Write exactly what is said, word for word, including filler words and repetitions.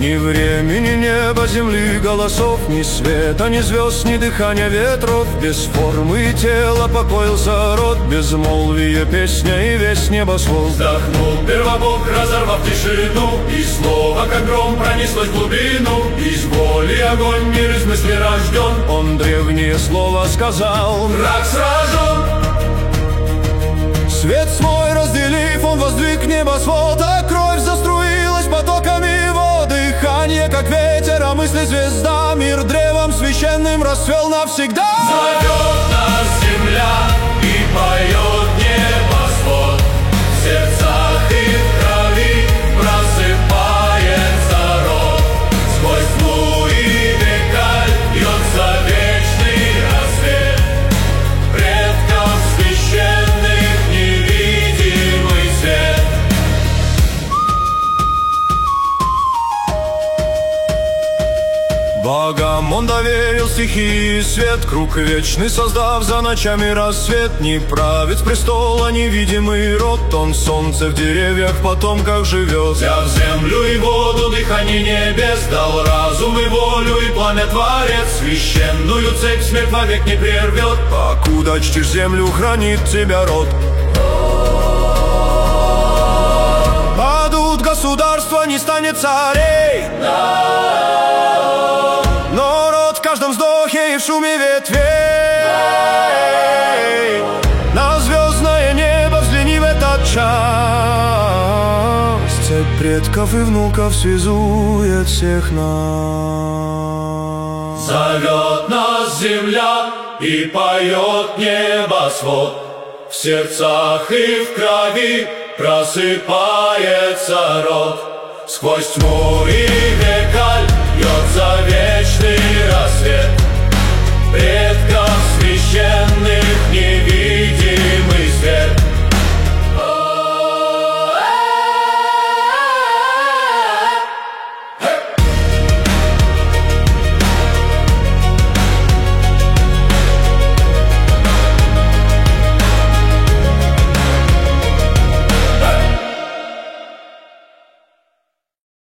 Ни времени, неба, земли, голосов, ни света, ни звезд, ни дыхания ветров. Без формы и тела покоился род, безмолвие, песня и весь небосвод. Вздохнул первобог, разорвав тишину, и слово, как гром, пронеслось в глубину. Из боли огонь, мир из мысли рожден. Он древнее слово сказал: враг сражен. Свет свой разделив, он воздвиг небосвод, а кровь заструилась потоками вод. Дыхание, как ветер, а мысли звезда, мир древом священным расцвел навсегда. Зовет нас земля и поет небосвод, в сердцах и в крови просыпается род. Сквозь тьму и века льется вечный рассвет, предков священных невидимый свет. Богам он доверил стихии свет, круг вечный создав за ночами рассвет. Не правит с престола невидимый род, он солнце в деревьях в потомках живет. Взяв землю и воду, дыхание небес, дал разум и волю и пламя творец. Священную цепь смерть вовек не прервет, покуда чтишь землю, хранит тебя род. Падут государства, не станет царей, но род в каждом вздохе и в шуме ветвей. На звездное небо взгляни в этот час, цепь предков и внуков связует всех нас. Зовет нас земля и поет небосвод, в сердцах и в крови просыпается род. Сквозь тьму и века льется вечный рассвет.